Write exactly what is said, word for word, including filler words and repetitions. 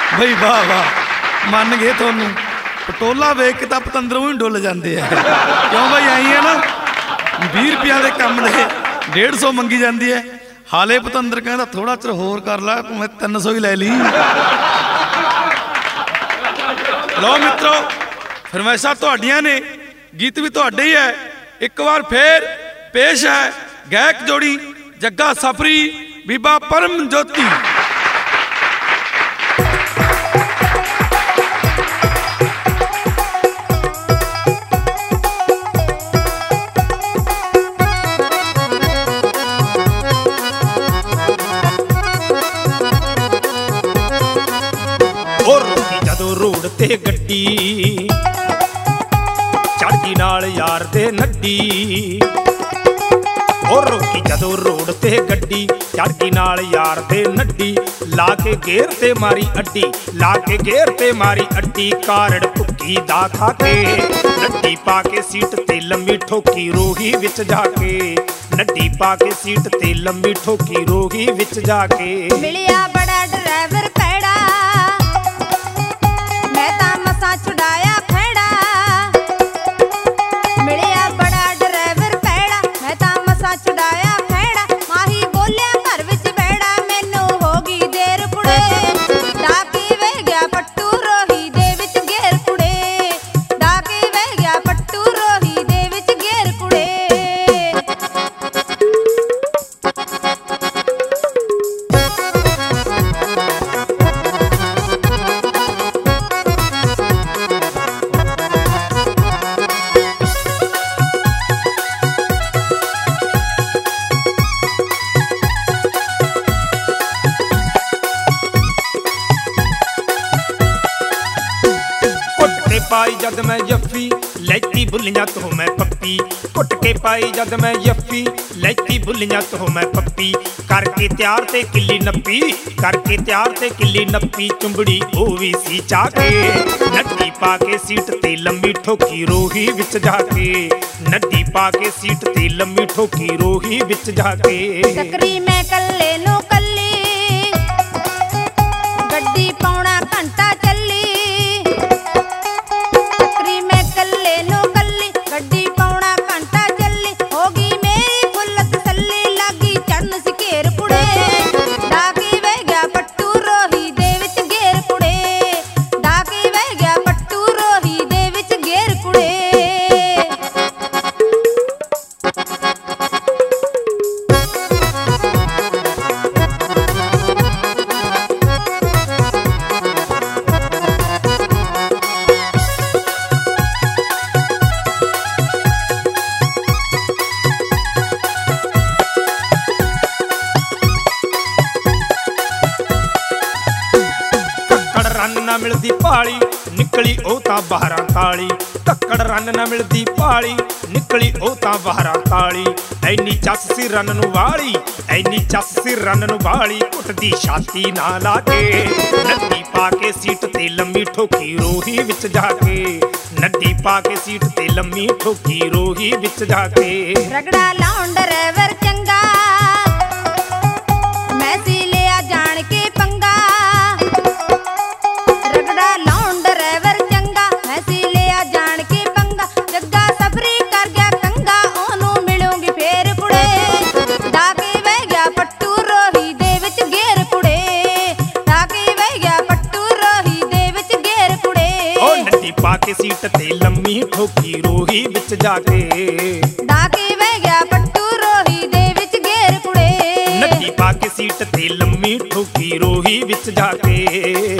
ਬਈ ਵਾਹ ਵਾਹ ਮੰਨ ਗਏ ਤੁਹਾਨੂੰ। ਪਟੋਲਾ ਵੇਖ ਕੇ ਤਾਂ ਪਤੰਦਰੋਂ ਹੀ ਡੁੱਲ ਜਾਂਦੇ ਆ ਕਿਉਂ ਬਈ? ਆਈ ਹੈ ਨਾ ਵੀਹ ਰੁਪਈਆਂ ਦੇ ਕੰਮ ਦੇ ਡੇਢ ਸੌ ਮੰਗੀ ਜਾਂਦੀ ਹੈ। ਹਾਲੇ ਪਤੰਦਰ ਕਹਿੰਦਾ ਥੋੜਾ ਚਿਰ ਹੋਰ ਕਰ ਲਾ, ਮੈਂ ਤਿੰਨ ਸੌ ਹੀ ਲੈ ਲਈ। ਲਓ ਮਿੱਤਰੋ ਫਰਮਾਇਸ਼ਾਂ ਤੁਹਾਡੀਆਂ ਨੇ, ਗੀਤ ਵੀ ਤੁਹਾਡੇ ਹੀ ਹੈ। ਇੱਕ ਵਾਰ ਫੇਰ ਪੇਸ਼ ਹੈ ਗਾਇਕ ਜੋੜੀ ਜੱਗਾ ਸਫਰੀ ਬੀਬਾ ਪਰਮ ਜੋਤੀ। ਜਦੋਂ ਰੋਡ ਤੇ ਗੱਡੀ ਚੜ੍ਹਦੀ ਨਾਲ ਯਾਰ ਦੇ ਨੱਡੀ, ਉਹ ਰੋਕੀ ਜਦੋਂ ਰੋਡ ਤੇ ਗੱਡੀ ਚੜ੍ਹਦੀ ਨਾਲ ਯਾਰ ਦੇ ਨੱਡੀ, ਲਾ ਕੇ ਗੇਰ ਤੇ ਮਾਰੀ ਅੱਡੀ, ਲਾ ਕੇ ਗੇਰ ਤੇ ਮਾਰੀ ਅੱਡੀ, ਕਾਰੜ ਭੁੱਕੀ ਦਾ ਖਾ ਕੇ ਨੱਡੀ ਪਾ ਕੇ ਸੀਟ ਤੇ ਲੰਮੀ ਠੋਕੀ ਰੋਹੀ ਵਿੱਚ ਜਾ ਕੇ, ਨੱਡੀ ਪਾ ਕੇ ਸੀਟ ਤੇ ਲੰਮੀ ਠੋਕੀ ਰੋਹੀ ਵਿੱਚ ਜਾ ਕੇ। ਮਿਲਿਆ ਬੜਾ ਡਰਾਈਵਰ ਪੈੜਾ, ਮੈਂ ਤਾਂ ਮਸਾਂ ਛੁਡਾਇਆ ਖੜਾ, ਮਿਲਿਆ ਬੜਾ ਡਰਾਈਵਰ ਪੈੜਾ, ਮੈਂ ਤਾਂ ਮਸਾਂ ਛੁਡਾਇਆ ਖੜਾ, ਮਾਹੀ ਬੋਲਿਆ ਘਰ ਵਿੱਚ ਬੈੜਾ, ਮੈਨੂੰ ਹੋ ਗਈ ਦੇਰ ਕੁੜੇ, ਡਾਕੀ ਵਹਿ ਗਿਆ ਪੱਟੂ ਰੋਹੀ ਦੇ ਵਿੱਚ ਗੇਰ ਕੁੜੇ, ਡਾਕੀ ਵਹਿ ਗਿਆ ਪੱਟੂ ਰੋਹੀ ਦੇ ਵਿੱਚ ਗੇਰ ਕੁੜੇ। ਪਾਈ ਜਦ ਮੈਂ ਜੱਫੀ ਲੈਤੀ ਬੁੱਲੀਆਂ ਤੋਂ ਮੈਂ ਪੱਪੀ, ਘੁੱਟ ਕੇ ਪਾਈ ਜਦ ਮੈਂ ਜੱਫੀ ਲੈਤੀ ਬੁੱਲੀਆਂ ਤੋਂ ਮੈਂ ਪੱਪੀ, ਕਰਕੇ ਤਿਆਰ ਤੇ ਕਿੱਲੀ ਨੱਪੀ, ਕਰਕੇ ਤਿਆਰ ਤੇ ਕਿੱਲੀ ਨੱਪੀ, ਚੁੰਬੜੀ ਉਹ ਵੀ ਸੀ ਚਾ ਕੇ, ਨੱਡੀ ਪਾ ਕੇ ਸੀਟ ਤੇ ਲੰਮੀ ਠੋਕੀ ਰੋਹੀ ਵਿੱਚ ਜਾ ਕੇ, ਨੱਡੀ ਪਾ ਕੇ ਸੀਟ ਤੇ ਲੰਮੀ ਠੋਕੀ ਰੋਹੀ ਵਿੱਚ ਜਾ ਕੇ। ਟੱਕਰੀ ਮੈਂ ਕੱਲੇ ਨੂੰ ਕੱਲੀ, ਗੱਡੀ ਪੌਣਾ ਘੰਟਾ ਚੱਲੀ, ਟੱਕਰੀ ਮੈਂ ਕੱਲੇ ਨੂੰ ਕੱਲੀ, ਗੱਡੀ ਪੌਣਾ ਘੰਟਾ ਚੱਲੀ, ਹੋ ਗਈ ਮੇਰੀ ਫੁੱਲ ਤਸੱਲੀ, ਲਾਗੀ ਚੜਨ ਸੀ ਘੇਰ ਕੁੜੇ, ਡਾਕੀ ਵਹਿ ਗਿਆ ਪੱਟੂ ਰੋਹੀ ਦੇ ਵਿੱਚ ਗੇਰ ਕੁੜੇ, ਡਾਕੀ ਵਹਿ ਗਿਆ ਪੱਟੂ ਰੋਹੀ ਦੇ ਵਿੱਚ ਗੇਰ ਕੁੜੇ। ਰੰਨ ਨਾ ਮਿਲਦੀ ਪਾਲੀ ਨਿਕਲੀ ਉਹ ਤਾਂ ਬਾਹਰਾਂ ਤਾਲੀ, ਧੱਕੜ ਰੰਨ ਨਾ ਮਿਲਦੀ ਪਾਲੀ ਨਿਕਲੀ ਉਹ ਤਾਂ ਬਾਹਰਾਂ ਤਾਲੀ, ਐਨੀ ਚੱਸ ਸੀ ਰੰਨ ਨੂੰ ਵਾਲੀ, ਐਨੀ ਚੱਸ ਸੀ ਰੰਨ ਨੂੰ ਵਾਲੀ, ਘੁੱਟਦੀ ਛਾਤੀ ਨਾ ਲਾ ਕੇ, ਨੱਡੀ ਪਾ ਕੇ ਸੀਟ ਤੇ ਲੰਮੀ ਠੋਕੀ ਰੋਹੀ ਵਿੱਚ ਜਾ ਕੇ, ਨੱਡੀ ਪਾ ਕੇ ਸੀਟ ਤੇ ਲੰਮੀ ਠੋਕੀ ਰੋਹੀ ਵਿੱਚ ਜਾ ਕੇ। ਰਗੜਾ ਲਾਉਣ ਡਰਾਈਵਰ ਚੰਗਾ, ਮੈਂ ਸੀ ਲਿਆ ਜਾਣ ਕੇ ਪੰਗਾ, ਰਗੜਾ ਲਾਉਣ ਡਰਾਈਵਰ ਚੰਗਾ, ਮੈਂ ਸੀ ਲਿਆ ਜਾਣ ਕੇ ਪੰਗਾ, ਜੱਗਾ ਸਫਰੀ ਕਰ ਗਿਆ ਕੰਗਾ, ਉਹਨੂੰ ਮਿਲੂੰਗੀ ਫੇਰ ਕੁੜੇ, ਡਾਕੀ ਵਹਿ ਗਿਆ ਪੱਟੂ ਰੋਹੀ ਦੇ ਵਿੱਚ ਗੇਰ ਕੁੜੇ, ਡਾਕੀ ਵਹਿ ਗਿਆ ਪੱਟੂ ਰੋਹੀ ਦੇ ਵਿੱਚ ਗੇਰ ਕੁੜੇ। ਉਹ ਨੱਡੀ ਪਾ ਕੇ ਸੀਟ ਤੇ ਲੰਮੀ ਠੋਕੀ ਰੋਹੀ ਵਿੱਚ ਜਾ ਕੇ, ਡਾਕੀ ਵਹਿ ਗਿਆ ਪੱਟੂ ਰੋਹੀ ਦੇ ਵਿੱਚ ਗੇਰ ਕੁੜੇ, ਨੱਡੀ ਪਾ ਕੇ ਸੀਟ ਤੇ ਲੰਮੀ ਠੋਕੀ ਰੋਹੀ ਵਿੱਚ ਜਾ ਕੇ।